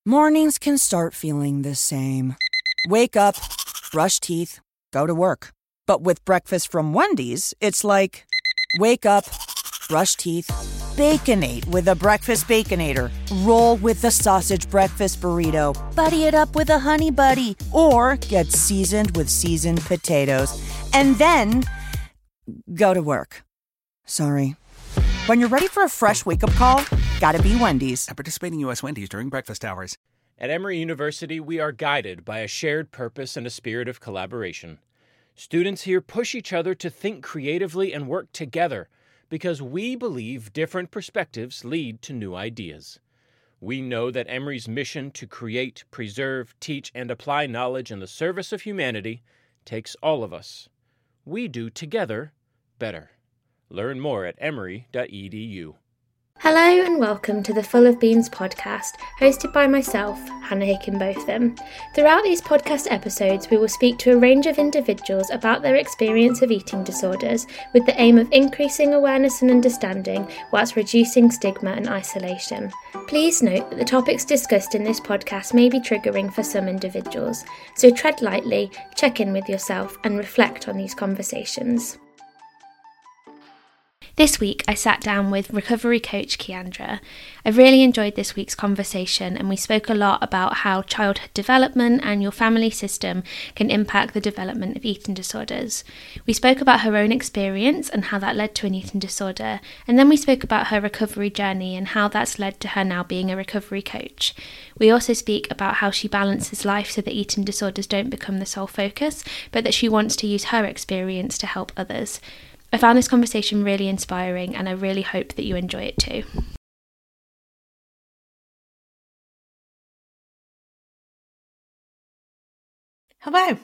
Mornings can start feeling the same. Wake up, brush teeth, go to work. But with breakfast from Wendy's, it's like, wake up, brush teeth, Baconate with a breakfast Baconator. Roll with the sausage breakfast burrito. Buddy it up with a Honey Buddy. Or get seasoned with seasoned potatoes. And then go to work. Sorry. When you're ready for a fresh wake-up call, gotta be Wendy's. At participating U.S. Wendy's during breakfast hours. At Emory University, we are guided by a shared purpose and a spirit of collaboration. Students here push each other to think creatively and work together because we believe different perspectives lead to new ideas. We know that Emory's mission to create, preserve, teach, and apply knowledge in the service of humanity takes all of us. We do together better. Learn more at emory.edu. Hello and welcome to the Full of Beans podcast, hosted by myself, Hannah Hickenbotham. Throughout these podcast episodes, we will speak to a range of individuals about their experience of eating disorders with the aim of increasing awareness and understanding whilst reducing stigma and isolation. Please note that the topics discussed in this podcast may be triggering for some individuals, so tread lightly, check in with yourself and reflect on these conversations. This week, I sat down with recovery coach Keandra. I really enjoyed this week's conversation, and we spoke a lot about how childhood development and your family system can impact the development of eating disorders. We spoke about her own experience and how that led to an eating disorder, and then we spoke about her recovery journey and how that's led to her now being a recovery coach. We also speak about how she balances life so that eating disorders don't become the sole focus, but that she wants to use her experience to help others. I found this conversation really inspiring, and I really hope that you enjoy it too. Hello.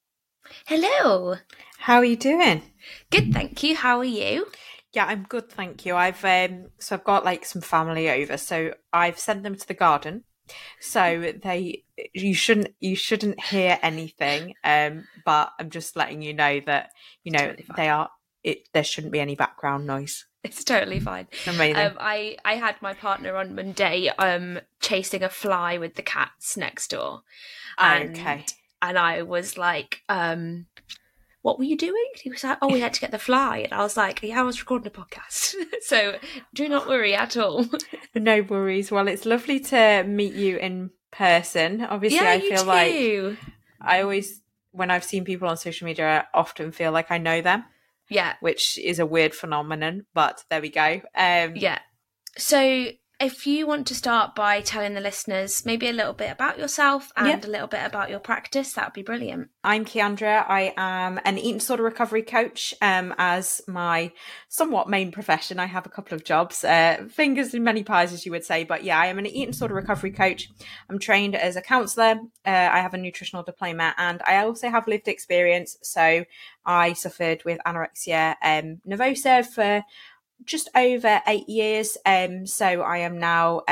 Hello. How are you doing? Good, thank you. How are you? Yeah, I'm good, thank you. I've got like some family over, so I've sent them to the garden. So you shouldn't hear anything. But I'm just letting you know that totally there shouldn't be any background noise. It's totally fine. Amazing. I had my partner on Monday chasing a fly with the cats next door. Okay. And I was like, what were you doing? He was like, we had to get the fly. And I was like, yeah, I was recording a podcast. So do not worry at all. No worries. Well, it's lovely to meet you in person. Obviously, yeah, I feel like I always, when I've seen people on social media, I often feel like I know them. Yeah. Which is a weird phenomenon, but there we go. Yeah. So if you want to start by telling the listeners maybe a little bit about yourself and a little bit about your practice, that would be brilliant. I'm Keandra. I am an eating disorder recovery coach as my somewhat main profession. I have a couple of jobs, fingers in many pies, as you would say. But yeah, I am an eating disorder recovery coach. I'm trained as a counsellor. I have a nutritional diploma, and I also have lived experience. So I suffered with anorexia nervosa for just over 8 years. So I am now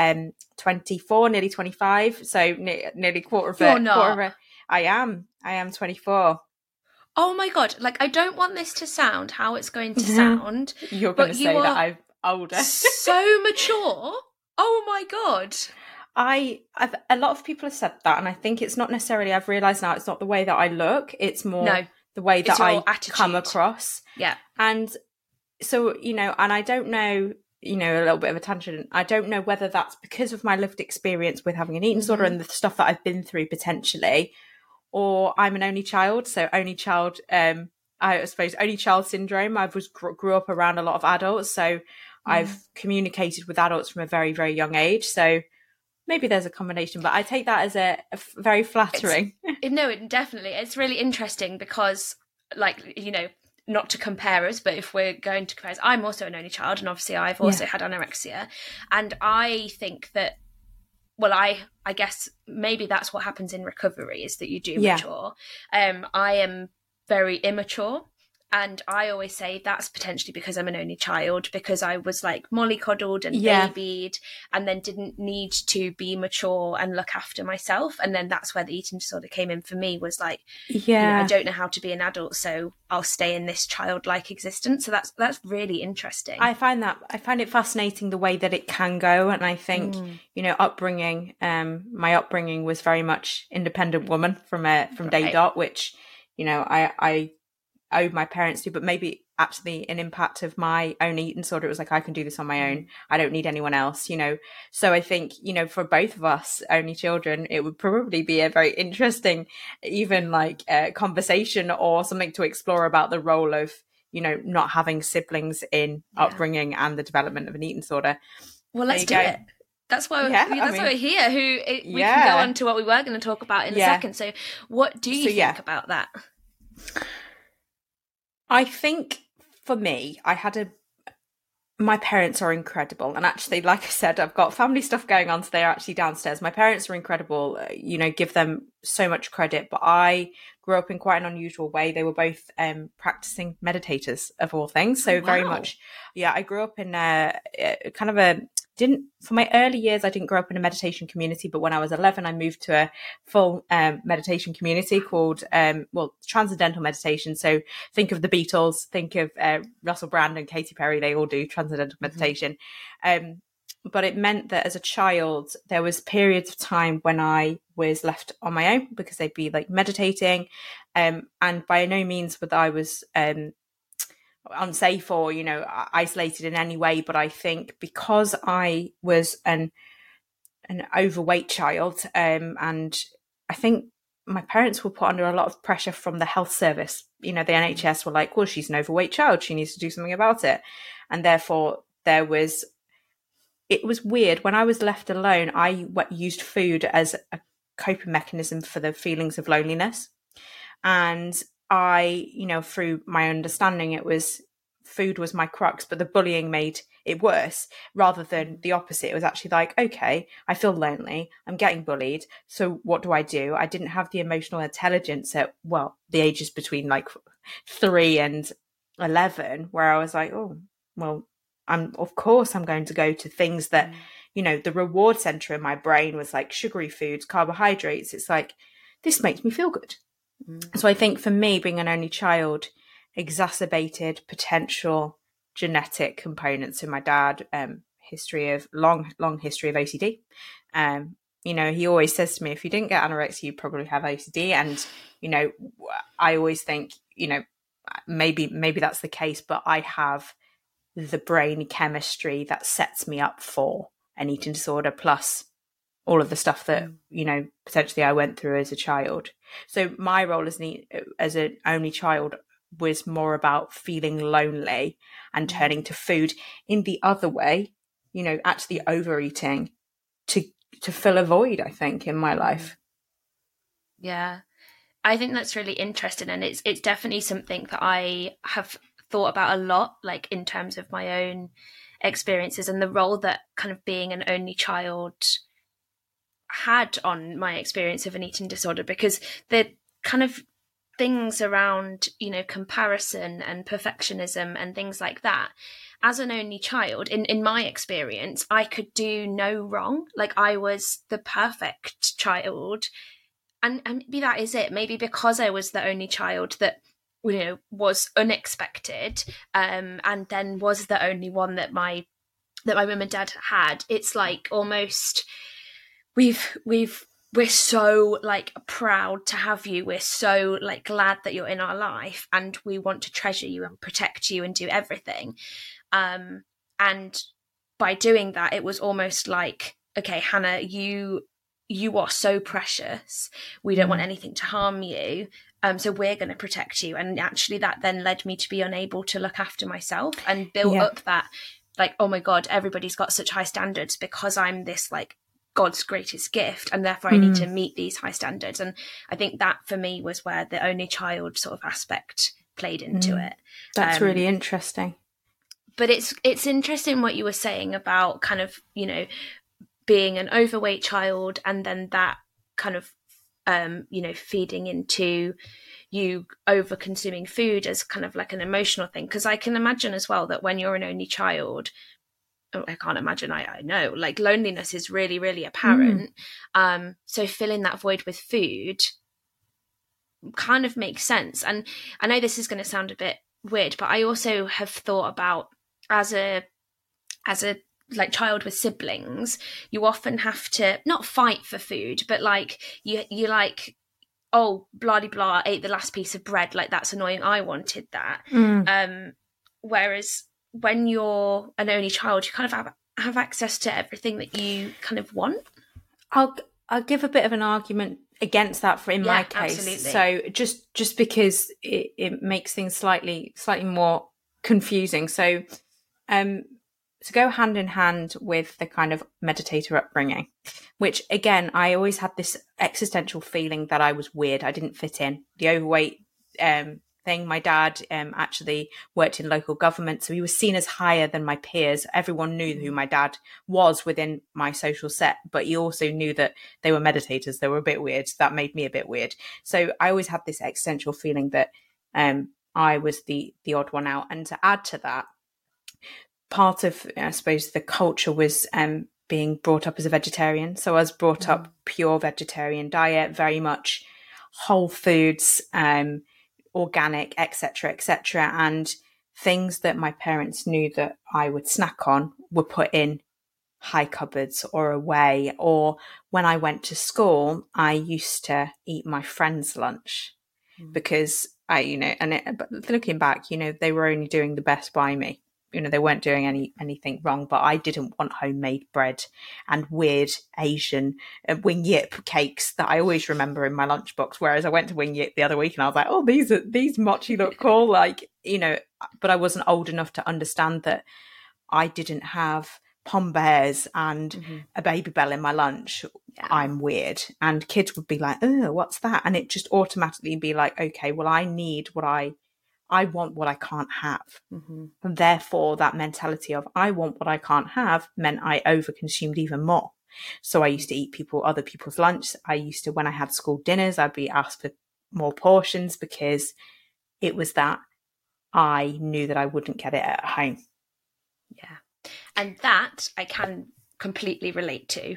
24, nearly 25. So nearly quarter of a. I am 24. Oh my God. Like, I don't want this to sound how it's going to sound. You're going to say that I'm older. So mature. Oh my God. I've a lot of people have said that, and I think it's not necessarily, I've realised now it's not the way that I look, it's more the way that I come across. Yeah. And so, and I don't know, a little bit of a tangent, I don't know whether that's because of my lived experience with having an eating disorder and the stuff that I've been through potentially, or I'm an only child. So only child, I suppose only child syndrome. I grew up around a lot of adults. So I've communicated with adults from a very, very young age. So maybe there's a combination, but I take that as a very flattering. Definitely. It's really interesting because, not to compare us, but if we're going to compare us, I'm also an only child, and obviously I've also had anorexia. And I think that, I guess maybe that's what happens in recovery, is that you do mature. I am very immature. And I always say that's potentially because I'm an only child, because I was like mollycoddled and babied and then didn't need to be mature and look after myself. And then that's where the eating disorder came in for me, was like, I don't know how to be an adult, so I'll stay in this childlike existence. So that's really interesting. I find it fascinating the way that it can go. And I think, upbringing, my upbringing was very much independent woman from day dot, which, I owed my parents to, but maybe actually an impact of my own eating disorder. It was like, I can do this on my own. I don't need anyone else, So I think, for both of us only children, it would probably be a very interesting, even like conversation or something to explore about the role of, not having siblings in upbringing and the development of an eating disorder. Well, let's do it. That's why we're here. We can go on to what we were going to talk about in a second. So what do you think about that? I think for me, my parents are incredible. And actually, like I said, I've got family stuff going on, so they're actually downstairs. My parents are incredible, give them so much credit. But I grew up in quite an unusual way. They were both practicing meditators, of all things. So very much, I grew up in for my early years, I didn't grow up in a meditation community, but when I was 11, I moved to a full meditation community called, Transcendental Meditation. So think of the Beatles, think of Russell Brand and Katy Perry, they all do Transcendental Meditation. But it meant that as a child, there was periods of time when I was left on my own because they'd be like meditating. And by no means would I was unsafe or isolated in any way, but I think because I was an overweight child, and I think my parents were put under a lot of pressure from the health service. The NHS were like, well, she's an overweight child, she needs to do something about it. And therefore it was weird. When I was left alone, I used food as a coping mechanism for the feelings of loneliness. And I, through my understanding, food was my crux, but the bullying made it worse rather than the opposite. It was actually like, okay, I feel lonely, I'm getting bullied, so what do? I didn't have the emotional intelligence at, the ages between like 3 and 11, where I was like, oh, well, I'm going to go to things that, the reward center in my brain was like sugary foods, carbohydrates. It's like, this makes me feel good. So I think for me, being an only child exacerbated potential genetic components in my dad, long history of OCD. He always says to me, if you didn't get anorexia, you probably have OCD. And, I always think, maybe that's the case, but I have the brain chemistry that sets me up for an eating disorder, plus all of the stuff that, potentially I went through as a child. So my role as an only child was more about feeling lonely and turning to food in the other way, actually overeating to fill a void, I think, in my life. Yeah, I think that's really interesting. And it's definitely something that I have thought about a lot, like in terms of my own experiences and the role that kind of being an only child had on my experience of an eating disorder, because the kind of things around, comparison and perfectionism and things like that, as an only child, in my experience, I could do no wrong. Like, I was the perfect child, and maybe that is it. Maybe because I was the only child that was unexpected, and then was the only one that my mum and dad had. It's like almost we're so like proud to have you. We're so like glad that you're in our life, and we want to treasure you and protect you and do everything. And by doing that, it was almost like, okay, Hannah, you are so precious. We don't want anything to harm you. So we're going to protect you. And actually that then led me to be unable to look after myself and build up that, like, oh my God, everybody's got such high standards because I'm this like God's greatest gift, and therefore I need to meet these high standards. And I think that for me was where the only child sort of aspect played into it. That's really interesting. But it's interesting what you were saying about kind of, being an overweight child, and then that kind of feeding into you over consuming food as kind of like an emotional thing. Because I can imagine as well that when you're an only child, I can't imagine, I know, like loneliness is really, really apparent. So filling that void with food kind of makes sense. And I know this is going to sound a bit weird, but I also have thought about as a like child with siblings, you often have to not fight for food, but like you like, oh, blah blah, ate the last piece of bread, like that's annoying, I wanted that. Whereas when you're an only child, you kind of have access to everything that you kind of want. I'll give a bit of an argument against that in my case. Absolutely. So just because it makes things slightly more confusing. So to go hand in hand with the kind of meditator upbringing, which again, I always had this existential feeling that I was weird. I didn't fit in. The overweight thing. My dad actually worked in local government, so he was seen as higher than my peers. Everyone knew who my dad was within my social set, but he also knew that they were meditators. They were a bit weird. That made me a bit weird. So I always had this existential feeling that I was the odd one out. And to add to that, part of, I suppose, the culture was being brought up as a vegetarian. So I was brought up pure vegetarian diet, very much whole foods, organic, etc., and things that my parents knew that I would snack on were put in high cupboards or away. Or when I went to school, I used to eat my friend's lunch because but looking back, they were only doing the best by me. They weren't doing anything wrong, but I didn't want homemade bread and weird Asian Wing Yip cakes that I always remember in my lunchbox. Whereas I went to Wing Yip the other week and I was like, oh, these mochi look cool. But I wasn't old enough to understand that I didn't have Pom Bears and a Baby Bell in my lunch. Yeah. I'm weird. And kids would be like, oh, what's that? And it just automatically be like, okay, well, I need what I want what I can't have. And therefore, that mentality of I want what I can't have meant I overconsumed even more. So I used to eat other people's lunch. I used to, when I had school dinners, I'd be asked for more portions because it was that I knew that I wouldn't get it at home. Yeah. And that I can completely relate to.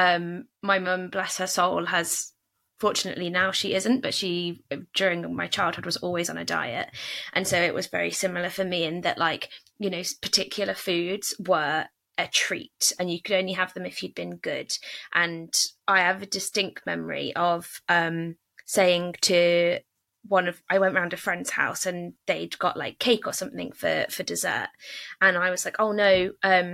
My mum, bless her soul, has... Fortunately, now she isn't, but she, during my childhood, was always on a diet. And so it was very similar for me in that, particular foods were a treat and you could only have them if you'd been good. And I have a distinct memory of saying to I went round a friend's house and they'd got cake or something for dessert. And I was like, oh no,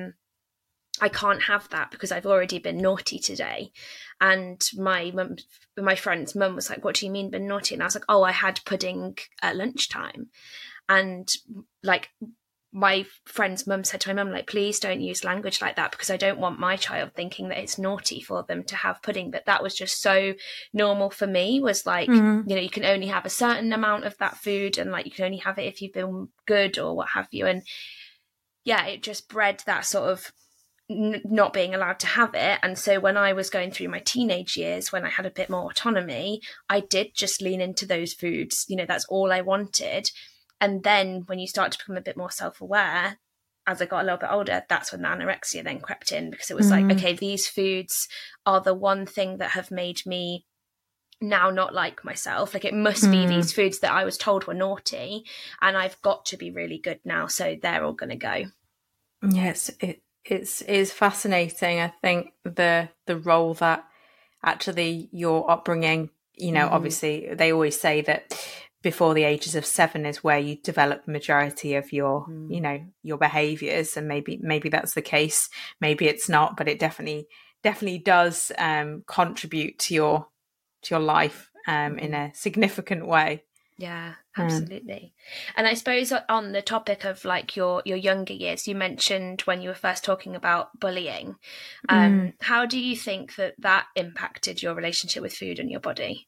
I can't have that because I've already been naughty today. And my friend's mum was like, what do you mean been naughty? And I was like, oh, I had pudding at lunchtime. And my friend's mum said to my mum, please don't use language like that because I don't want my child thinking that it's naughty for them to have pudding. But that was just so normal for me, was you can only have a certain amount of that food and you can only have it if you've been good or what have you. And yeah, it just bred that sort of not being allowed to have it. And so when I was going through my teenage years, when I had a bit more autonomy, I did just lean into those foods. That's all I wanted. And then when you start to become a bit more self-aware, as I got a little bit older, that's when the anorexia then crept in, because it was okay, these foods are the one thing that have made me now not like myself. It must be these foods that I was told were naughty and I've got to be really good now, so they're all going to go. Yes, It's fascinating. I think the role that actually your upbringing, obviously they always say that before the ages of 7 is where you develop the majority of your, your behaviours. And maybe that's the case. Maybe it's not, but it definitely does contribute to your life in a significant way. Yeah, absolutely. And I suppose on the topic of your younger years, you mentioned when you were first talking about bullying. How do you think that impacted your relationship with food and your body?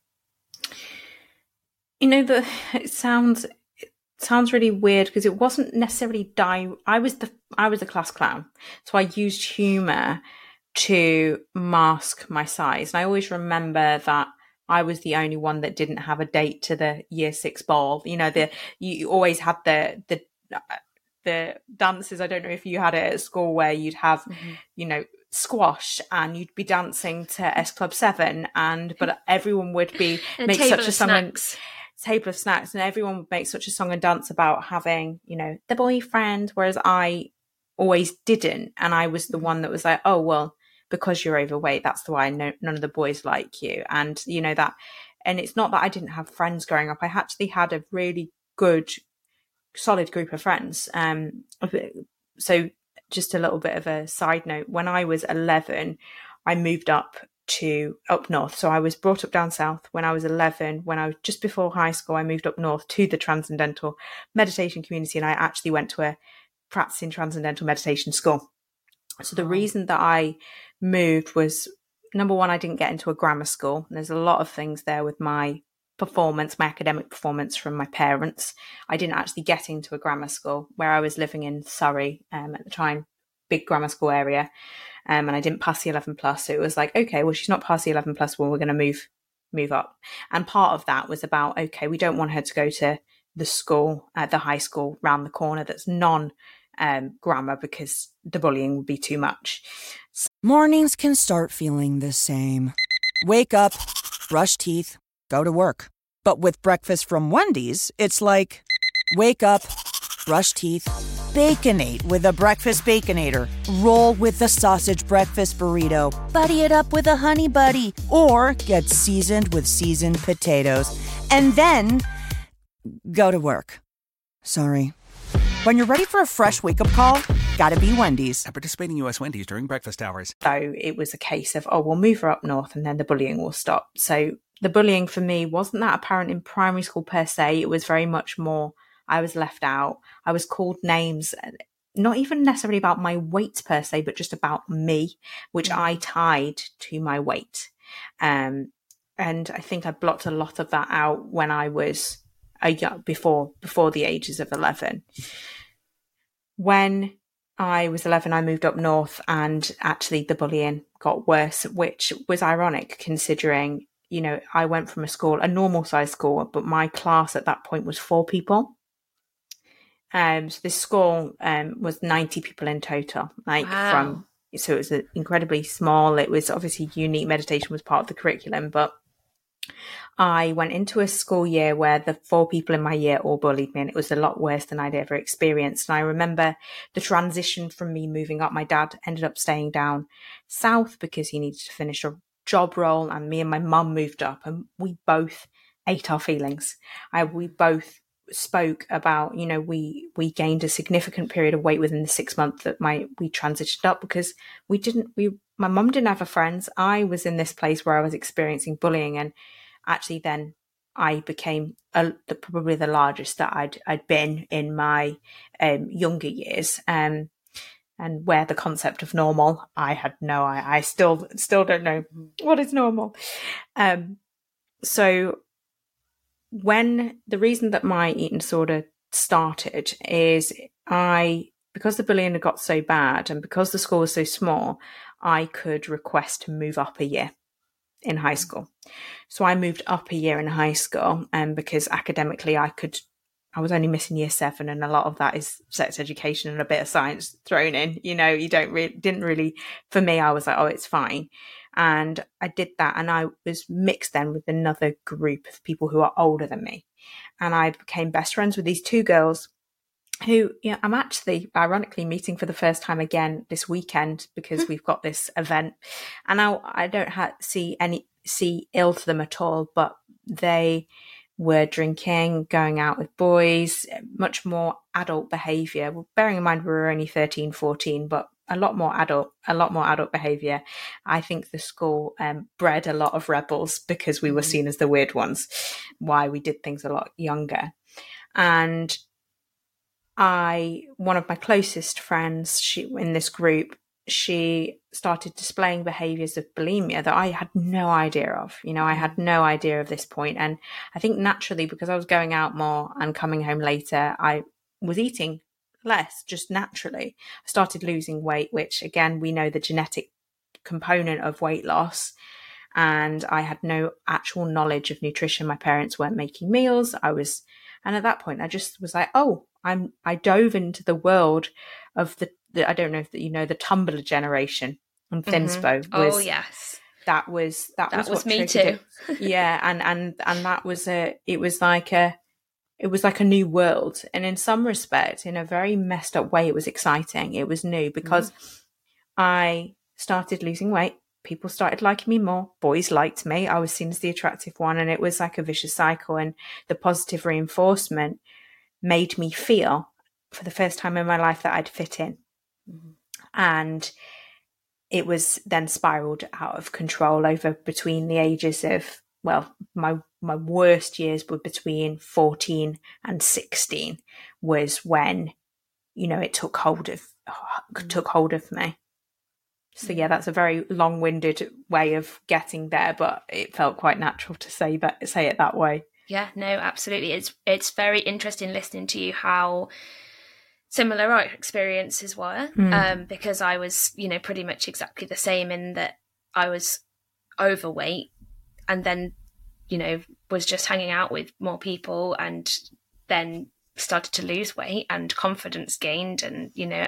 It sounds really weird because it wasn't necessarily I was the class clown, so I used humour to mask my size. And I always remember that I was the only one that didn't have a date to the year 6 ball. You know, you always had the dances. I don't know if you had it at school where you'd have, you know, squash and you'd be dancing to S Club 7 but everyone would be make such a song table of snacks, and everyone would make such a song and dance about having, you know, the boyfriend, whereas I always didn't. And I was the one that was like, oh, well, because you're overweight, that's why none of the boys like you. And, you know, that, and it's not that I didn't have friends growing up. I actually had a really good, solid group of friends. So just a little bit of a side note, when I was 11, I moved up north. So I was brought up down south. When I was 11, when I was just before high school, I moved up north to the Transcendental Meditation Community, and I actually went to a practicing Transcendental Meditation school. So the reason that I moved was, number one, I didn't get into a grammar school. There's a lot of things there with my performance, my academic performance from my parents. I didn't actually get into a grammar school where I was living in Surrey at the time, big grammar school area. And I didn't pass the 11 plus. So it was like, okay, well, she's not past the 11 plus. Well, we're going to move up. And part of that was about, okay, we don't want her to go to the school, the high school round the corner that's non-grammar because the bullying would be too much. Mornings can start feeling the same. Wake up, brush teeth, go to work. But with breakfast from Wendy's, it's like, wake up, brush teeth, Baconate with a breakfast Baconator. Roll with the sausage breakfast burrito. Buddy it up with a honey buddy. Or get seasoned with seasoned potatoes. And then go to work. Sorry. When you're ready for a fresh wake-up call, gotta be Wendy's. At participating U.S. Wendy's during breakfast hours. So it was a case of, oh, we'll move her up north and then the bullying will stop. So the bullying for me wasn't that apparent in primary school per se. It was very much more, I was left out. I was called names, not even necessarily about my weight per se, but just about me, which I tied to my weight. And I think I blocked a lot of that out when I was before the ages of 11. When I was 11, I moved up north, and actually the bullying got worse, which was ironic considering, you know, I went from a normal size school, but my class at that point was 4 people. So this school was 90 people in total. So it was incredibly small. It was obviously unique. Meditation was part of the curriculum, but I went into a school year where the 4 people in my year all bullied me, and it was a lot worse than I'd ever experienced. And I remember the transition from me moving up. My dad ended up staying down south because he needed to finish a job role, and me and my mum moved up, and we both ate our feelings. We both spoke about, you know, we gained a significant period of weight within the 6 months that we transitioned up, because my mum didn't have friends. I was in this place where I was experiencing bullying, and actually then I became probably the largest that I'd been in my younger years, and where the concept of normal, I still don't know what is normal. So when the reason that my eating disorder started is because the bullying had got so bad and because the school was so small, I could request to move up a year in high school. So I moved up a year in high school, and because academically I was only missing year 7, and a lot of that is sex education and a bit of science thrown in. You know, you didn't really, for me, I was like, oh, it's fine. And I did that, and I was mixed then with another group of people who are older than me. And I became best friends with these 2 girls who, you know, I'm actually ironically meeting for the first time again this weekend because we've got this event. And now I don't see ill to them at all, but they were drinking, going out with boys, much more adult behaviour. Well, bearing in mind we were only 13, 14, but a lot more adult behaviour. I think the school bred a lot of rebels because we were seen as the weird ones, why we did things a lot younger. And one of my closest friends, in this group, she started displaying behaviours of bulimia that I had no idea of. You know, I had no idea of this point. And I think naturally, because I was going out more and coming home later, I was eating less, just naturally. I started losing weight, which again, we know the genetic component of weight loss. and I had no actual knowledge of nutrition. My parents weren't making meals. And at that point, I just was like, oh, I dove into the world of the I don't know if you know the Tumblr generation and Thinspo. Oh yes, that was what me too. Yeah, and that was it was like a new world, and in some respect, in a very messed up way, it was exciting. It was new because I started losing weight. People started liking me more. Boys liked me. I was seen as the attractive one, and it was like a vicious cycle. And the positive reinforcement made me feel, for the first time in my life, that I'd fit in. And it was then spiraled out of control over between the ages of, well, my worst years were between 14 and 16 was when, it took hold of me. So yeah, that's a very long-winded way of getting there, but it felt quite natural to say it that way. Yeah, no, absolutely. It's very interesting listening to you how similar our experiences were, because I was, pretty much exactly the same in that I was overweight and then, was just hanging out with more people and then started to lose weight and confidence gained and,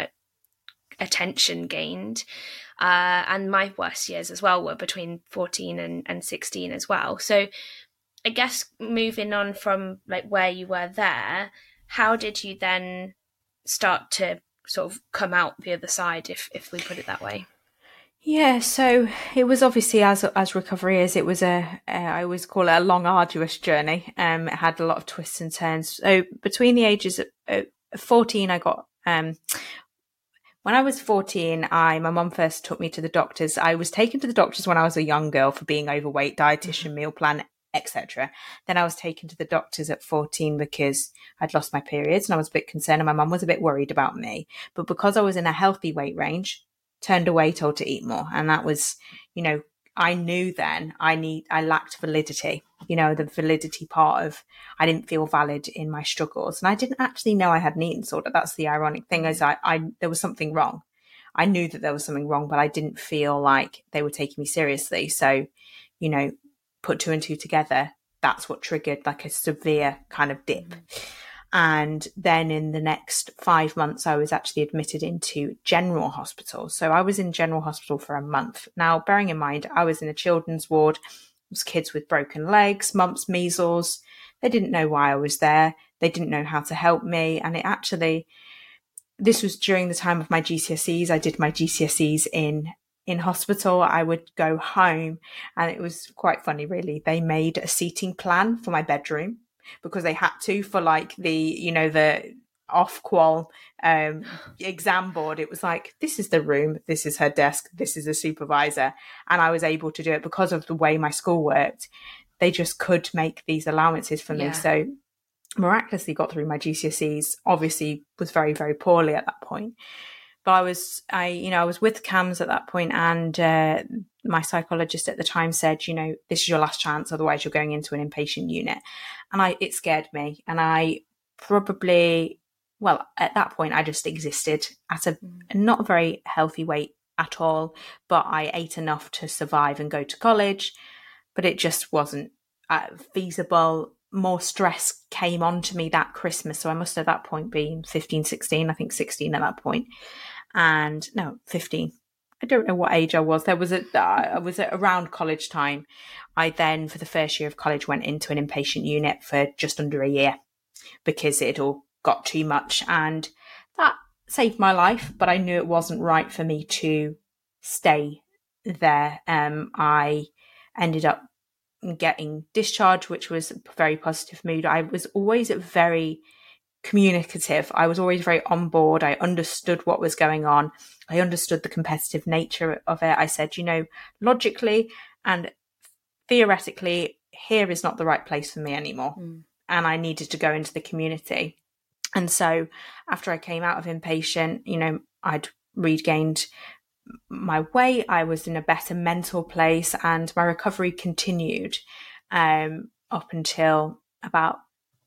attention gained. And my worst years as well were between 14 and 16 as well. So I guess moving on from like where you were there, how did you then start to sort of come out the other side, if we put it that way? Yeah, so it was obviously as recovery is, it was I always call it a long, arduous journey. It had a lot of twists and turns. So between the ages of 14, I got when I was 14, my mum first took me to the doctors. I was taken to the doctors when I was a young girl for being overweight, dietitian, meal plan, etc. Then I was taken to the doctors at 14 because I'd lost my periods and I was a bit concerned and my mum was a bit worried about me. But because I was in a healthy weight range, turned away, told to eat more. And that was, I knew then I lacked validity, the validity part of, I didn't feel valid in my struggles. And I didn't actually know I had an eating disorder. That's the ironic thing is there was something wrong. I knew that there was something wrong, but I didn't feel like they were taking me seriously. So, put two and two together, that's what triggered like a severe kind of dip. And then in the next 5 months, I was actually admitted into general hospital. So I was in general hospital for a month. Now, bearing in mind, I was in a children's ward. It was kids with broken legs, mumps, measles. They didn't know why I was there. They didn't know how to help me. And this was during the time of my GCSEs. I did my GCSEs in hospital. I would go home and it was quite funny, really. They made a seating plan for my bedroom because they had to for like the off-qual exam board. It was like, this is the room, this is her desk, this is the supervisor. And I was able to do it because of the way my school worked. They just could make these allowances for me. So miraculously got through my GCSEs, obviously was very, very poorly at that point. But I was with CAMHS at that point, and my psychologist at the time said, this is your last chance, otherwise you're going into an inpatient unit. And it scared me. And I probably, at that point, I just existed at a not a very healthy weight at all, but I ate enough to survive and go to college, but it just wasn't feasible. More stress came onto me that Christmas. So I must at that point be 15, 16, I think 16 at that point. And no, 15. I don't know what age I was. I was at around college time. I then, for the first year of college, went into an inpatient unit for just under a year because it all got too much. And that saved my life, but I knew it wasn't right for me to stay there. I ended up getting discharged, which was a very positive mood. I was always very communicative. I was always very on board. I understood what was going on. I understood the competitive nature of it. I said, logically and theoretically, here is not the right place for me anymore. And I needed to go into the community. And so after I came out of inpatient, I'd regained my weight. I was in a better mental place and my recovery continued up until about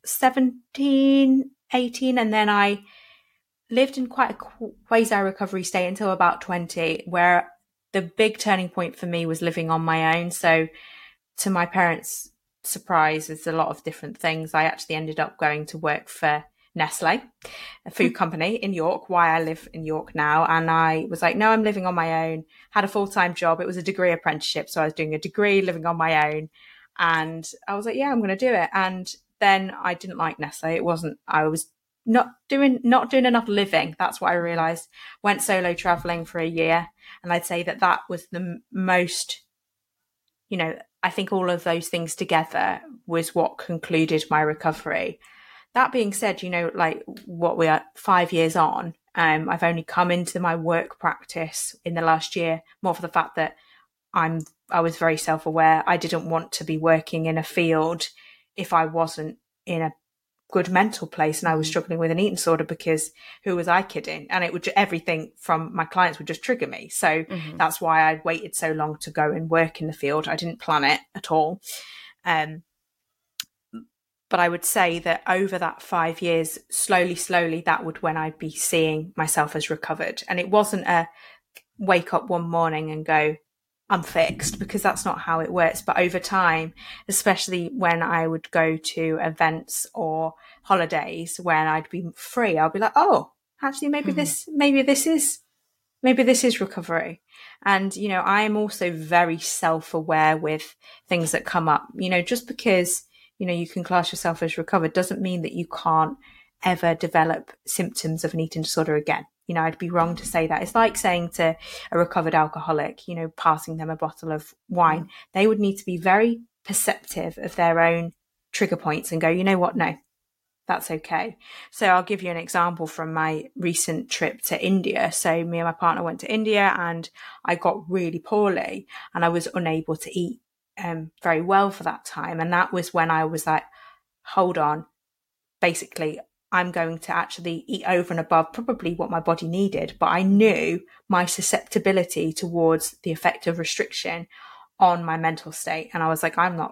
17, 18. And then I lived in quite a quasi-recovery state until about 20, where the big turning point for me was living on my own. So to my parents' surprise, there's a lot of different things. I actually ended up going to work for Nestle, a food company in York, why I live in York now. And I was like, no, I'm living on my own. Had a full-time job. It was a degree apprenticeship. So I was doing a degree, living on my own. And I was like, yeah, I'm going to do it. And then I didn't like Nestle. I was not doing enough living. That's what I realized. Went solo traveling for a year. And I'd say that was the most, I think all of those things together was what concluded my recovery. That being said, like what we are 5 years on, I've only come into my work practice in the last year, more for the fact that I was very self-aware. I didn't want to be working in a field if I wasn't in a good mental place and I was struggling with an eating disorder, because who was I kidding? And everything from my clients would just trigger me. So that's why I waited so long to go and work in the field. I didn't plan it at all. But I would say that over that 5 years, slowly, that would when I'd be seeing myself as recovered. And it wasn't a wake up one morning and go, I'm fixed, because that's not how it works. But over time, especially when I would go to events or holidays when I'd be free, I'll be like, oh, actually, maybe this is recovery. And, I'm also very self-aware with things that come up, just because you can class yourself as recovered doesn't mean that you can't ever develop symptoms of an eating disorder again. I'd be wrong to say that. It's like saying to a recovered alcoholic, passing them a bottle of wine. They would need to be very perceptive of their own trigger points and go, you know what? No, that's okay. So I'll give you an example from my recent trip to India. So me and my partner went to India and I got really poorly and I was unable to eat very well for that time. And that was when I was like, hold on, basically, I'm going to actually eat over and above probably what my body needed. But I knew my susceptibility towards the effect of restriction on my mental state. And I was like, I'm not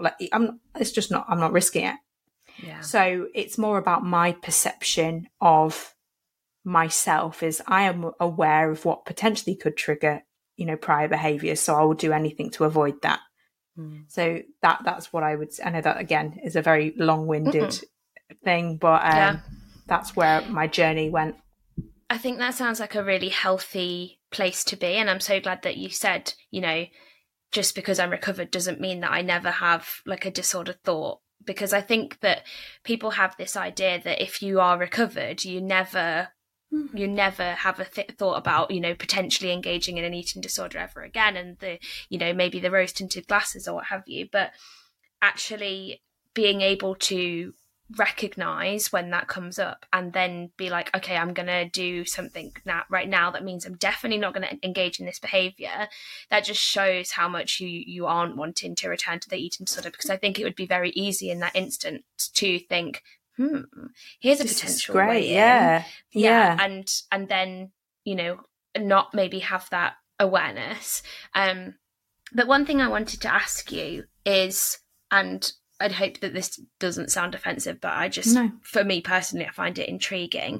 risking it. Yeah. So it's more about my perception of myself is I am aware of what potentially could trigger, prior behaviors. So I will do anything to avoid that. So that's what I would, I know that again is a very long-winded thing, but that's where my journey went. I think that sounds like a really healthy place to be. And I'm so glad that you said, just because I'm recovered doesn't mean that I never have like a disordered thought. Because I think that people have this idea that if you are recovered, you never have a thought about, potentially engaging in an eating disorder ever again. And maybe the rose tinted glasses or what have you, but actually being able to recognize when that comes up and then be like, okay, I'm going to do something right now that means I'm definitely not going to engage in this behavior. That just shows how much you aren't wanting to return to the eating disorder, because I think it would be very easy in that instant to think, here's a potential way in. Yeah. And then, not maybe have that awareness. But one thing I wanted to ask you is, and I'd hope that this doesn't sound offensive, but for me personally, I find it intriguing.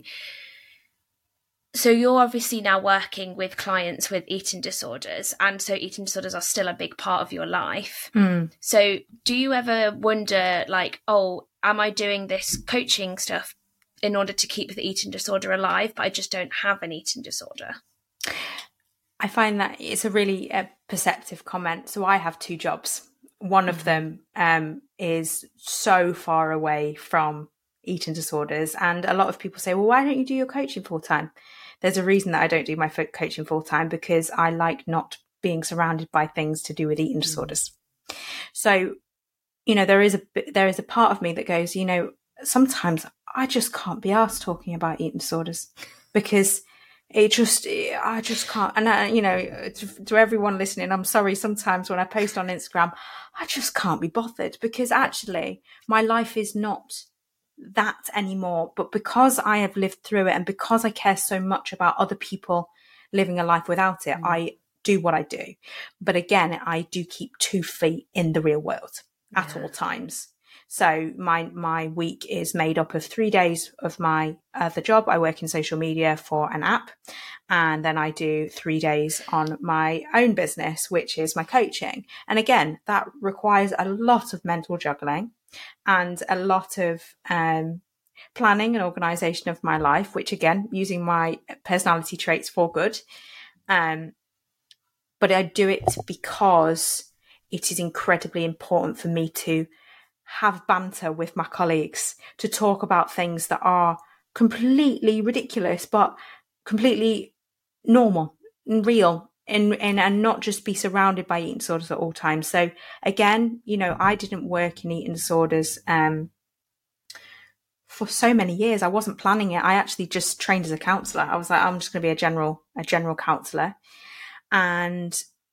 So you're obviously now working with clients with eating disorders, and so eating disorders are still a big part of your life. So do you ever wonder, like, oh, am I doing this coaching stuff in order to keep the eating disorder alive, but I just don't have an eating disorder? I find that it's a really perceptive comment. So I have two jobs. One of them is so far away from eating disorders. And a lot of people say, well, why don't you do your coaching full time? There's a reason that I don't do my coaching full time, because I like not being surrounded by things to do with eating disorders. So, there is a part of me that goes, sometimes I just can't be asked talking about eating disorders, because I just can't. And, to everyone listening, I'm sorry, sometimes when I post on Instagram, I just can't be bothered, because actually my life is not that anymore. But because I have lived through it and because I care so much about other people living a life without it, I do what I do. But again, I do keep 2 feet in the real world at all times. So my week is made up of 3 days of my other job. I work in social media for an app, and then I do 3 days on my own business, which is my coaching. And again, that requires a lot of mental juggling and a lot of planning and organization of my life, which again, using my personality traits for good. But I do it because it is incredibly important for me to have banter with my colleagues, to talk about things that are completely ridiculous, but completely normal and real, and not just be surrounded by eating disorders at all times. So again, I didn't work in eating disorders for so many years. I wasn't planning it. I actually just trained as a counsellor. I was like, I'm just going to be a general counsellor. And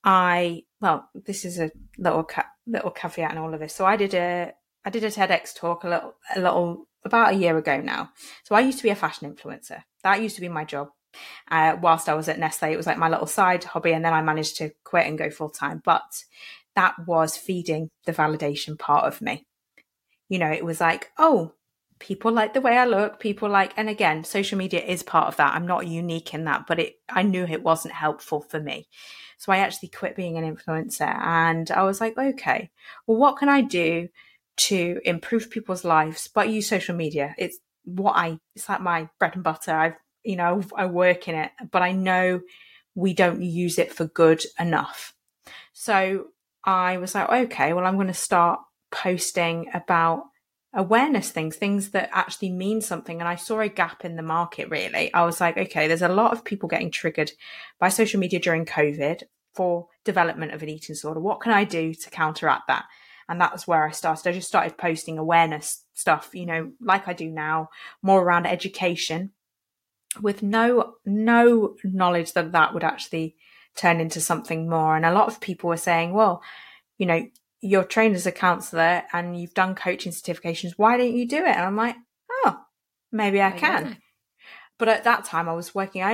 this is a little caveat in all of this. So I did a TEDx talk a little about a year ago now. So I used to be a fashion influencer. That used to be my job. Whilst I was at Nestle, it was like my little side hobby, and then I managed to quit and go full time. But that was feeding the validation part of me. It was like, oh, people like the way I look, and again, social media is part of that. I'm not unique in that, but I knew it wasn't helpful for me. So I actually quit being an influencer, and I was like, okay, well, what can I do to improve people's lives, but use social media? It's like my bread and butter. I work in it, but I know we don't use it for good enough. So I was like, okay, well, I'm going to start posting about awareness things that actually mean something. And I saw a gap in the market, really. I was like, okay, there's a lot of people getting triggered by social media during COVID for development of an eating disorder. What can I do to counteract that? And that was where I started. I just started posting awareness stuff, like I do now, more around education, with no knowledge that would actually turn into something more. And a lot of people were saying, well, you're trained as a counsellor and you've done coaching certifications. Why don't you do it? And I'm like, oh, maybe I can. But at that time I was working.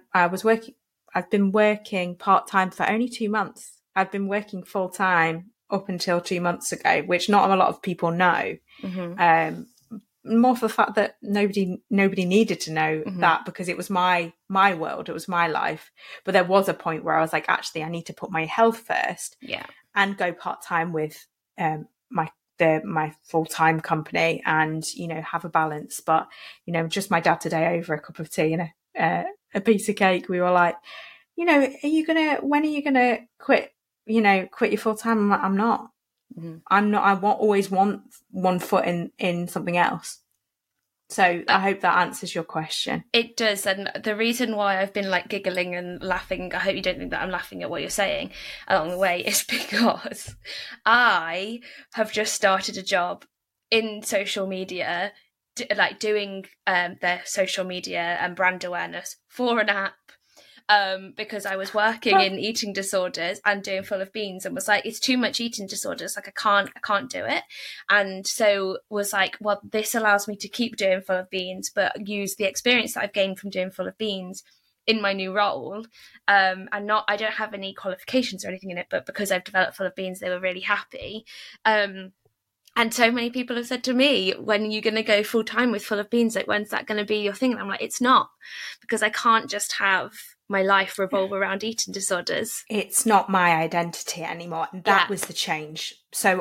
I've been working part-time for only 2 months. I've been working full-time up until 2 months ago, which not a lot of people know. Mm-hmm. More for the fact that nobody needed to know that, because it was my world, it was my life. But there was a point where I was like, actually, I need to put my health first, and go part time with my full time company, and have a balance. But just my dad today over a cup of tea and a piece of cake, we were like, when are you gonna quit? Quit your full time? I'm not. Mm-hmm. I'm not. I always want one foot in something else. So I hope that answers your question. It does. And the reason why I've been giggling and laughing, I hope you don't think that I'm laughing at what you're saying along the way, is because I have just started a job in social media, doing their social media and brand awareness for an app. Because I was working in eating disorders and doing Full of Beans, and was like, it's too much eating disorders. I can't do it. And so was like, well, this allows me to keep doing Full of Beans, but use the experience that I've gained from doing Full of Beans in my new role. I don't have any qualifications or anything in it, but because I've developed Full of Beans, they were really happy. And so many people have said to me, when are you going to go full time with Full of Beans? When's that going to be your thing? And I'm like, it's not, because I can't just have my life revolve around eating disorders. It's not my identity anymore. And that was the change. So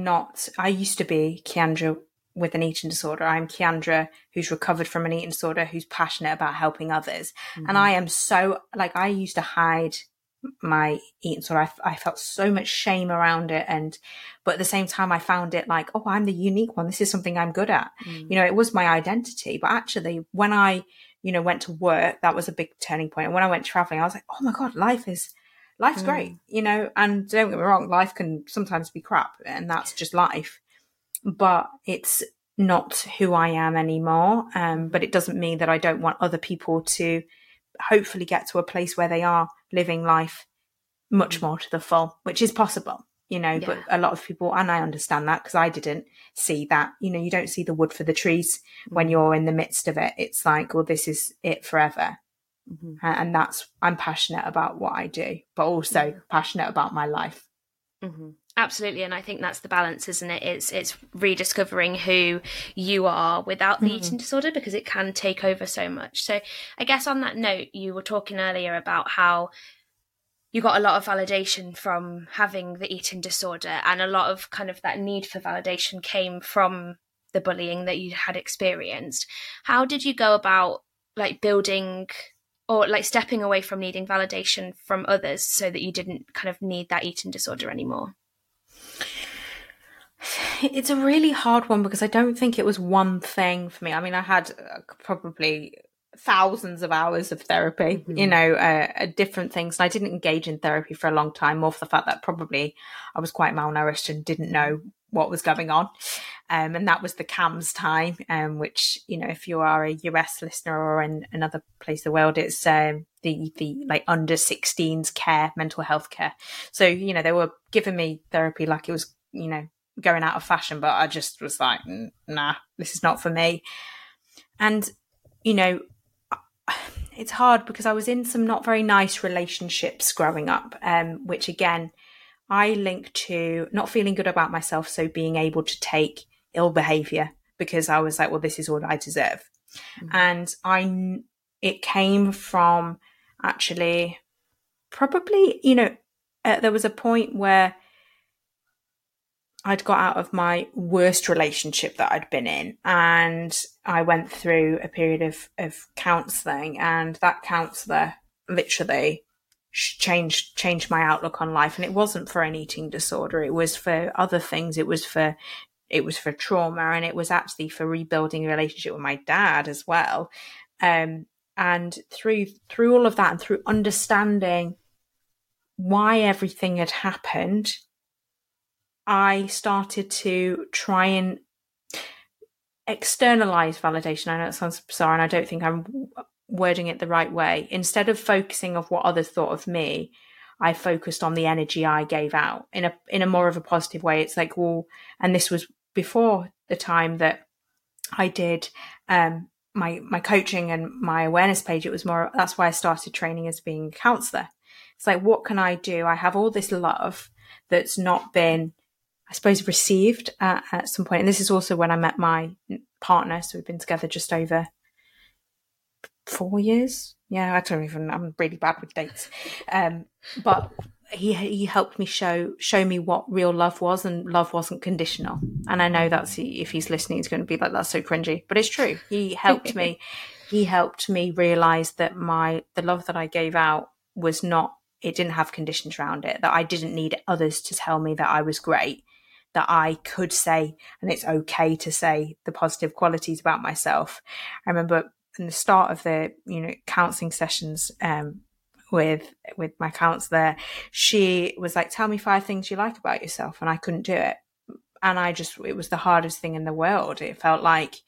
I used to be Keandra with an eating disorder. I'm Keandra who's recovered from an eating disorder, who's passionate about helping others. Mm-hmm. And I am so, I used to hide my eating disorder. I felt so much shame around it. But at the same time, I found it I'm the unique one. This is something I'm good at. Mm. It was my identity. But actually, when I went to work, that was a big turning point. And when I went traveling, I was like, oh my God, life's great, and don't get me wrong, life can sometimes be crap, and that's just life, but it's not who I am anymore. But it doesn't mean that I don't want other people to hopefully get to a place where they are living life much more to the full, which is possible. But a lot of people, and I understand that because I didn't see that, you don't see the wood for the trees when you're in the midst of it. It's like, well, this is it forever. Mm-hmm. And I'm passionate about what I do, but also passionate about my life. Mm-hmm. Absolutely. And I think that's the balance, isn't it? It's rediscovering who you are without the eating disorder, because it can take over so much. So I guess on that note, you were talking earlier about how you got a lot of validation from having the eating disorder, and a lot of kind of that need for validation came from the bullying that you had experienced. How did you go about like building or like stepping away from needing validation from others so that you didn't kind of need that eating disorder anymore? It's a really hard one, because I don't think it was one thing for me. I mean, I had probably thousands of hours of therapy, different things. And I didn't engage in therapy for a long time, more for the fact that probably I was quite malnourished and didn't know what was going on. And that was the CAMS time, which, if you are a US listener or in another place of the world, it's the like under 16s care, mental health care. So, they were giving me therapy like it was, going out of fashion, but I just was like, nah, this is not for me. And, it's hard because I was in some not very nice relationships growing up, which again, I link to not feeling good about myself. So being able to take ill behavior, because I was like, well, this is what I deserve. And it came from actually probably, there was a point where I'd got out of my worst relationship that I'd been in, and I went through a period of counselling, and that counsellor literally changed my outlook on life. And it wasn't for an eating disorder, it was for other things. It was for trauma, and it was actually for rebuilding a relationship with my dad as well. And through all of that, and through understanding why everything had happened, I started to try and externalize validation. I know it sounds bizarre, and I don't think I'm wording it the right way. Instead of focusing on what others thought of me, I focused on the energy I gave out in a more of a positive way. It's like, well, and this was before the time that I did my coaching and my awareness page. It was more, that's why I started training as being a counsellor. It's like, what can I do? I have all this love that's not been, I suppose, received at some point. And this is also when I met my partner. So we've been together just over 4 years. Yeah, I'm really bad with dates. But he helped me show me what real love was, and love wasn't conditional. And I know that's, if he's listening, he's going to be like, that's so cringy, but it's true. He helped me. He helped me realize that the love that I gave out was not, it didn't have conditions around it, that I didn't need others to tell me that I was great, that I could say, and it's okay to say the positive qualities about myself. I remember in the start of the, counselling sessions with my counsellor, she was like, tell me 5 things you like about yourself. And I couldn't do it. And it was the hardest thing in the world. It felt like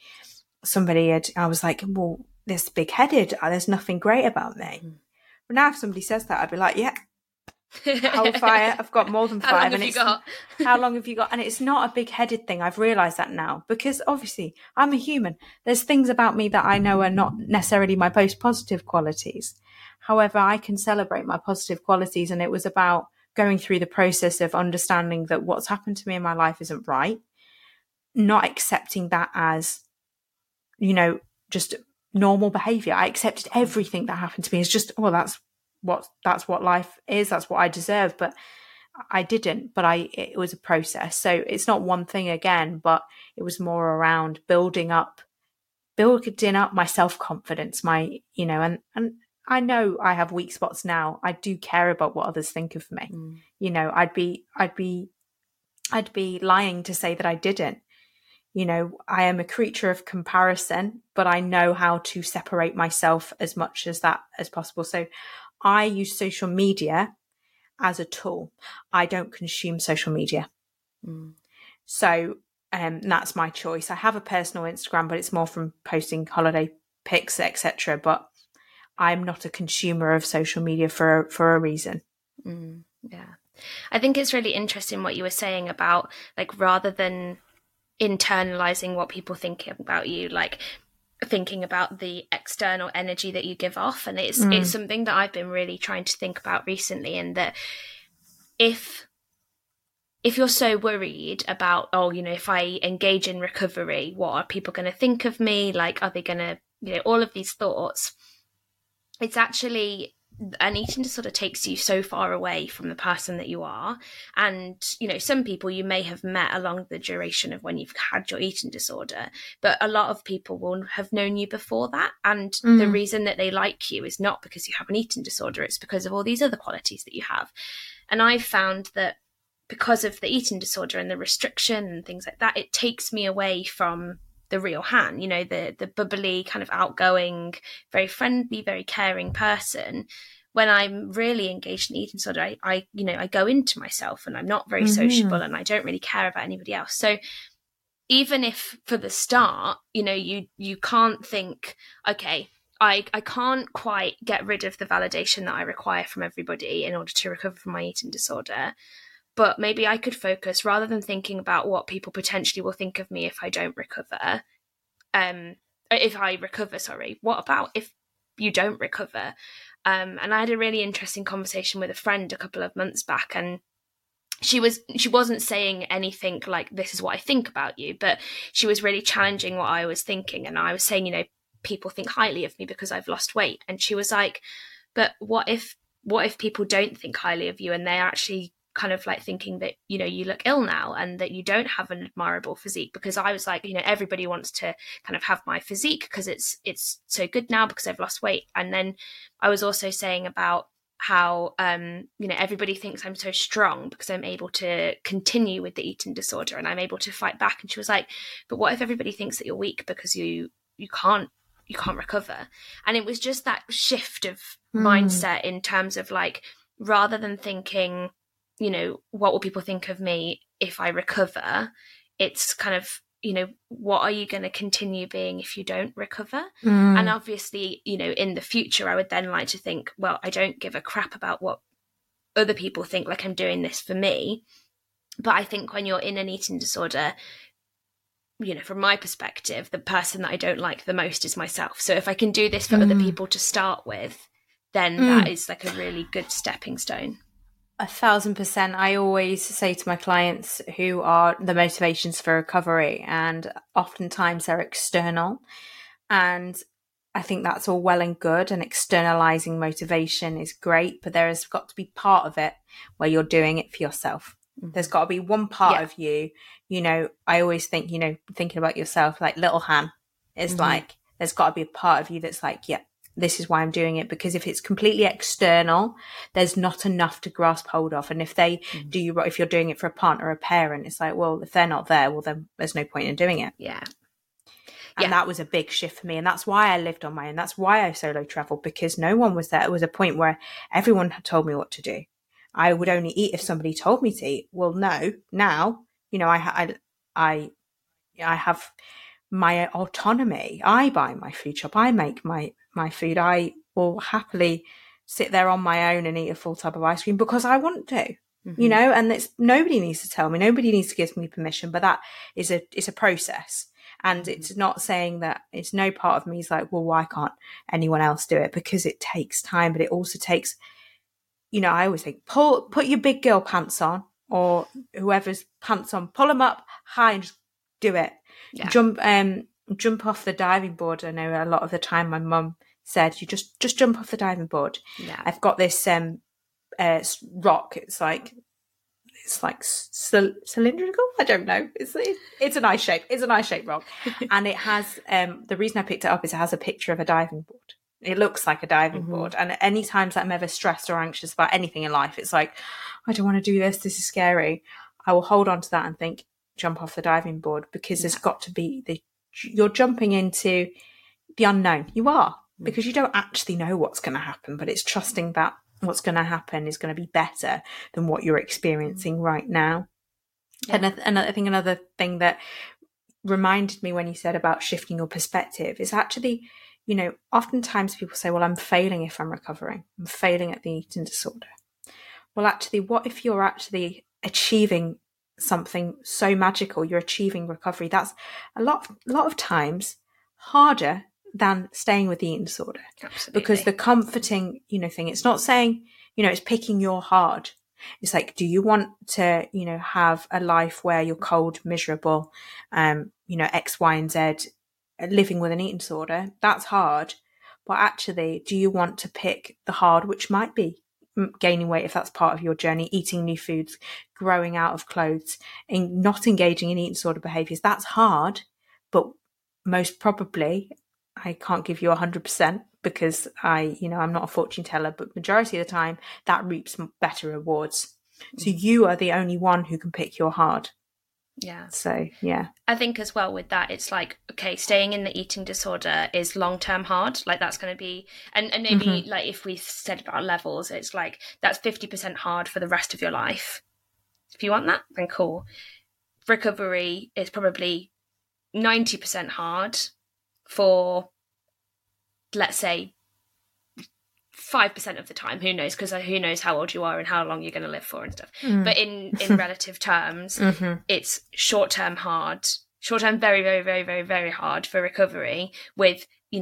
I was like, well, this big-headed, there's nothing great about me. But now if somebody says that, I'd be like, yeah, hold fire. I've got more than 5. How long have you got? How long have you got? And it's not a big-headed thing. I've realised that now, because obviously I'm a human. There's things about me that I know are not necessarily my most positive qualities. However, I can celebrate my positive qualities. And it was about going through the process of understanding that what's happened to me in my life isn't right. Not accepting that as, just normal behaviour. I accepted everything that happened to me as just, oh, that's what life is. That's what I deserve. But I didn't. But it was a process. So it's not one thing again, but it was more around building up my self-confidence, my, and I know I have weak spots now. I do care about what others think of me. I'd be lying to say that I didn't. I am a creature of comparison, but I know how to separate myself as much as possible. So I use social media as a tool. I don't consume social media. So that's my choice. I have a personal Instagram, but it's more from posting holiday pics, etc. But I'm not a consumer of social media for a reason. Yeah. I think it's really interesting what you were saying about, like, rather than internalizing what people think about you, like thinking about the external energy that you give off. And it's something that I've been really trying to think about recently, and that if if you're so worried about, oh, you know, if I engage in recovery, what are people going to think of me? Like, are they going to, you know, all of these thoughts, it's actually, an eating disorder takes you so far away from the person that you are. And, you know, some people you may have met along the duration of when you've had your eating disorder, but a lot of people will have known you before that. And the reason that they like you is not because you have an eating disorder, it's because of all these other qualities that you have. And I've found that because of the eating disorder and the restriction and things like that, it takes me away from the real Han, you know, the bubbly, kind of outgoing, very friendly, very caring person. When I'm really engaged in eating disorder, I go into myself and I'm not very sociable and I don't really care about anybody else. So even if for the start, you know, you can't think, okay, I can't quite get rid of the validation that I require from everybody in order to recover from my eating disorder, but maybe I could focus, rather than thinking about what people potentially will think of me if I don't recover, what about if you don't recover? And I had a really interesting conversation with a friend a couple of months back, and she wasn't saying anything like, this is what I think about you, but she was really challenging what I was thinking. And I was saying, you know, people think highly of me because I've lost weight. And she was like, but what if people don't think highly of you and they actually kind of like thinking that, you know, you look ill now and that you don't have an admirable physique? Because I was like, you know, everybody wants to kind of have my physique because it's so good now because I've lost weight. And then I was also saying about how, you know, everybody thinks I'm so strong because I'm able to continue with the eating disorder and I'm able to fight back. And she was like, but what if everybody thinks that you're weak because you can't recover? And it was just that shift of mindset in terms of like, rather than thinking, you know, what will people think of me if I recover? It's kind of, you know, what are you going to continue being if you don't recover? And obviously, you know, in the future, I would then like to think, well, I don't give a crap about what other people think, like I'm doing this for me. But I think when you're in an eating disorder, you know, from my perspective, the person that I don't like the most is myself. So if I can do this for other people to start with, then that is like a really good stepping stone. 1,000%. I always say to my clients who are the motivations for recovery, and oftentimes they're external. And I think that's all well and good, and externalizing motivation is great, but there has got to be part of it where you're doing it for yourself. There's got to be one part of you, you know, I always think, you know, thinking about yourself, like little Han is like, there's got to be a part of you that's like, yeah, this is why I'm doing it. Because if it's completely external, there's not enough to grasp hold of. And if they do you, if you're doing it for a partner or a parent, it's like, well, if they're not there, well, then there's no point in doing it. Yeah. And that was a big shift for me. And that's why I lived on my own. That's why I solo traveled, because no one was there. It was a point where everyone had told me what to do. I would only eat if somebody told me to eat. Well, no, now, you know, I have my autonomy. I buy my food shop. I make my food. I will happily sit there on my own and eat a full tub of ice cream because I want to, you know, and it's, nobody needs to tell me, nobody needs to give me permission, but that is it's a process. And it's not saying that, it's no part of me is like, well, why can't anyone else do it? Because it takes time, but it also takes, you know, I always think, put your big girl pants on, or whoever's pants on, pull them up high and just do it. Yeah. Jump off the diving board. I know a lot of the time my mum said, you just jump off the diving board. Yeah. I've got this rock. It's like cylindrical. I don't know. It's a nice shape. It's a nice shaped rock, and it has the reason I picked it up is it has a picture of a diving board. It looks like a diving board, and any times that I'm ever stressed or anxious about anything in life, it's like, I don't want to do this. This is scary. I will hold on to that and think, jump off the diving board, because there's got to be you're jumping into the unknown. You are, because you don't actually know what's going to happen, but it's trusting that what's going to happen is going to be better than what you're experiencing right now. Yeah. And I think another thing that reminded me when you said about shifting your perspective is actually, you know, oftentimes people say, well, I'm failing if I'm recovering. I'm failing at the eating disorder. Well, actually, what if you're actually achieving something so magical? You're achieving recovery. That's a lot of times harder than staying with the eating disorder. Absolutely. Because the comforting, you know, thing, it's not saying, you know, it's picking your hard. It's like, do you want to, have a life where you're cold, miserable, X, Y, and Z, living with an eating disorder? That's hard. But actually, do you want to pick the hard, which might be gaining weight if that's part of your journey, eating new foods, growing out of clothes, and not engaging in eating disorder behaviours? That's hard, but most probably, I can't give you 100% because I'm not a fortune teller, but majority of the time that reaps better rewards. So you are the only one who can pick your hard. Yeah. So, yeah. I think as well with that, it's like, okay, staying in the eating disorder is long-term hard. Like that's going to be, and maybe like if we said about levels, it's like that's 50% hard for the rest of your life. If you want that, then cool. Recovery is probably 90% hard for, let's say, 5% of the time. Who knows? Because who knows how old you are and how long you're going to live for and stuff. But in relative terms, it's short-term hard, short-term very, very, very, very, very hard for recovery with,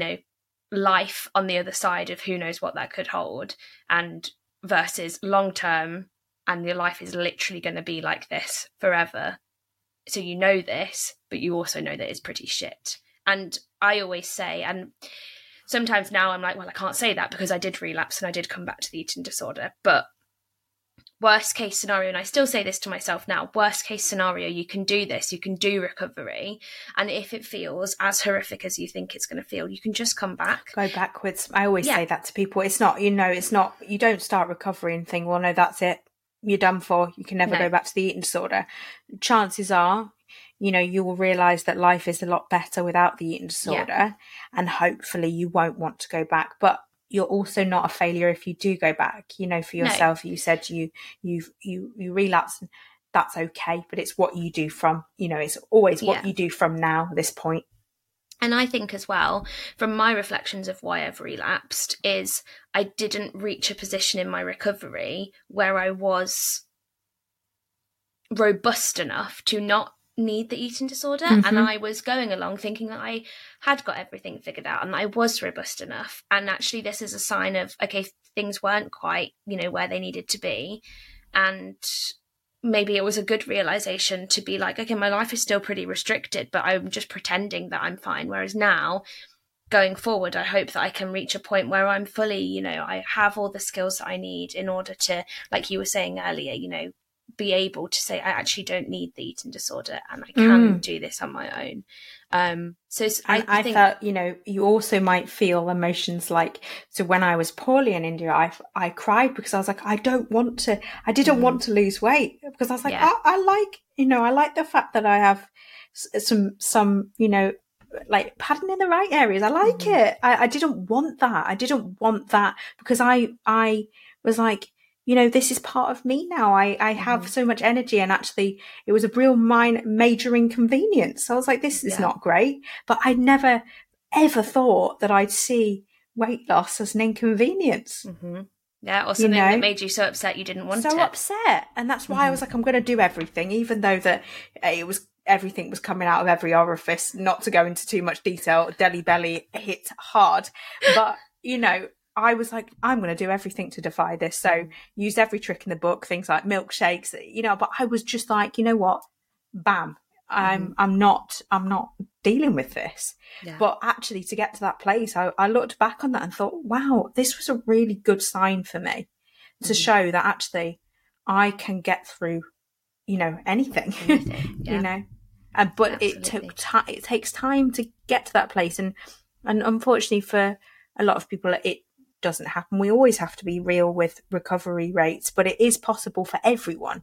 life on the other side of who knows what that could hold, and versus long-term, and your life is literally going to be like this forever. So you know this, but you also know that it's pretty shit. And I always say, and sometimes now I'm like, well, I can't say that because I did relapse and I did come back to the eating disorder. But worst case scenario, and I still say this to myself now, worst case scenario, you can do this, you can do recovery. And if it feels as horrific as you think it's going to feel, you can just come back. Go backwards. I always say that to people. It's not, you don't start recovery and think, well, no, that's it. You're done for. You can never go back to the eating disorder. Chances are, you will realise that life is a lot better without the eating disorder, and hopefully you won't want to go back. But you're also not a failure if you do go back. For yourself, you said you relapse. That's okay, but it's what you do from. It's always what you do from now, this point. And I think as well, from my reflections of why I've relapsed, is I didn't reach a position in my recovery where I was robust enough to not need the eating disorder. And I was going along thinking that I had got everything figured out and I was robust enough. And actually this is a sign of, okay, things weren't quite, where they needed to be. And maybe it was a good realization to be like, okay, my life is still pretty restricted, but I'm just pretending that I'm fine. Whereas now, going forward, I hope that I can reach a point where I'm fully, I have all the skills that I need in order to, like you were saying earlier, be able to say, I actually don't need the eating disorder and I can do this on my own. So I think, felt, you also might feel emotions like, so when I was poorly in India, I cried because I was like, I didn't want to lose weight, because I was like, I like the fact that I have some, like padding in the right areas. I like it. I didn't want that because I was like, this is part of me now. I have so much energy, and actually it was a real major inconvenience. I was like, this is not great. But I never ever thought that I'd see weight loss as an inconvenience. Yeah, or something that made you so upset you didn't want it. So upset. And that's why I was like, I'm going to do everything, even though that everything was coming out of every orifice. Not to go into too much detail, Delhi belly hit hard. But, I was like, I'm going to do everything to defy this. So used every trick in the book, things like milkshakes, but I was just like, you know what? Bam. I'm not dealing with this. Yeah. But actually to get to that place, I looked back on that and thought, wow, this was a really good sign for me to show that actually I can get through, anything. Yeah. But Absolutely. it takes time to get to that place. And unfortunately for a lot of people, it doesn't happen. We always have to be real with recovery rates, but it is possible for everyone.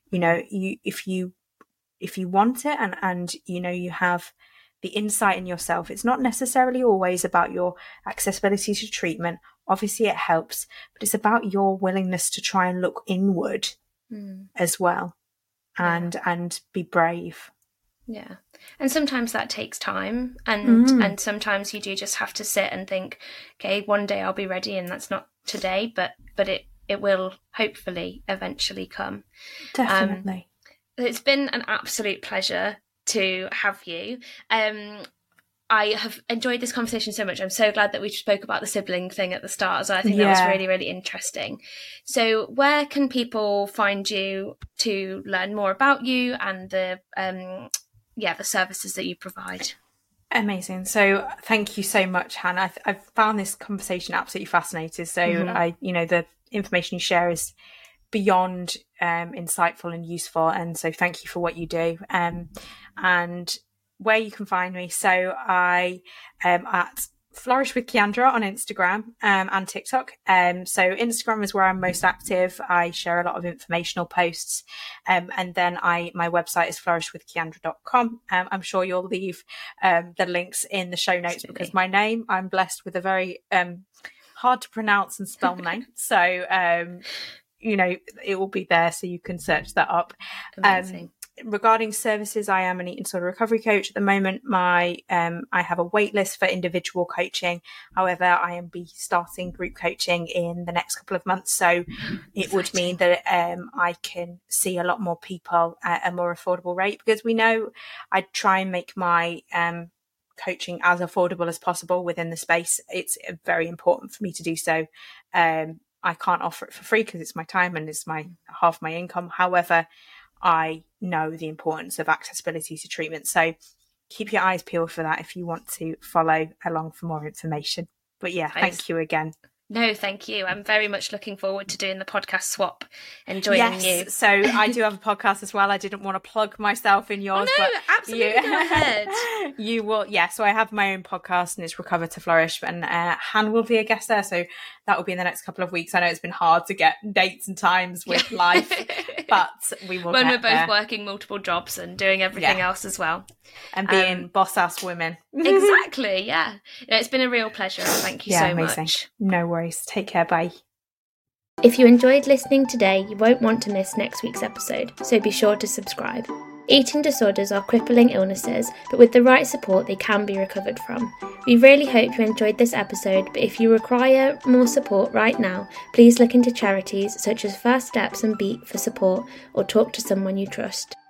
If you want it and you have the insight in yourself, it's not necessarily always about your accessibility to treatment. Obviously it helps, but it's about your willingness to try and look inward as well and be brave. Yeah. And sometimes that takes time, and sometimes you do just have to sit and think, okay, one day I'll be ready, and that's not today, but it will hopefully eventually come. Definitely. It's been an absolute pleasure to have you. I have enjoyed this conversation so much. I'm so glad that we spoke about the sibling thing at the start as well. I think that was really, really interesting. So where can people find you to learn more about you and the services that you provide? Amazing. So thank you so much, Hannah. I've found this conversation absolutely fascinating. So the information you share is beyond insightful and useful. And so thank you for what you do. And where you can find me. So I am at Flourish with Kiandra on Instagram and TikTok. So Instagram is where I'm most active. I share a lot of informational posts. And then my website is flourishwithkiandra.com. I'm sure you'll leave the links in the show notes because my name, I'm blessed with a very hard to pronounce and spell name. So, it will be there so you can search that up. Amazing. Regarding services, I am an eating disorder recovery coach at the moment. I have a wait list for individual coaching. However, I am starting group coaching in the next couple of months. So it would mean that I can see a lot more people at a more affordable rate, because we know I try and make my coaching as affordable as possible within the space. It's very important for me to do so. I can't offer it for free because it's my time and it's half my income. However, I know the importance of accessibility to treatment. So keep your eyes peeled for that if you want to follow along for more information. But thank you again. No, thank you. I'm very much looking forward to doing the podcast swap and joining you. So I do have a podcast as well. I didn't want to plug myself in yours. Oh, no, but absolutely go ahead. You will. Yeah, so I have my own podcast and it's Recover to Flourish, and Han will be a guest there. So that will be in the next couple of weeks. I know it's been hard to get dates and times with life, but we will when we're both working multiple jobs and doing everything else as well. And being boss-ass women. Exactly, yeah. It's been a real pleasure. Thank you so amazing. much. No worries. Take care. Bye. If you enjoyed listening today, you won't want to miss next week's episode, so be sure to subscribe. Eating disorders are crippling illnesses, but with the right support they can be recovered from. We really hope you enjoyed this episode, but if you require more support right now, please look into charities such as First Steps and Beat for support, or talk to someone you trust.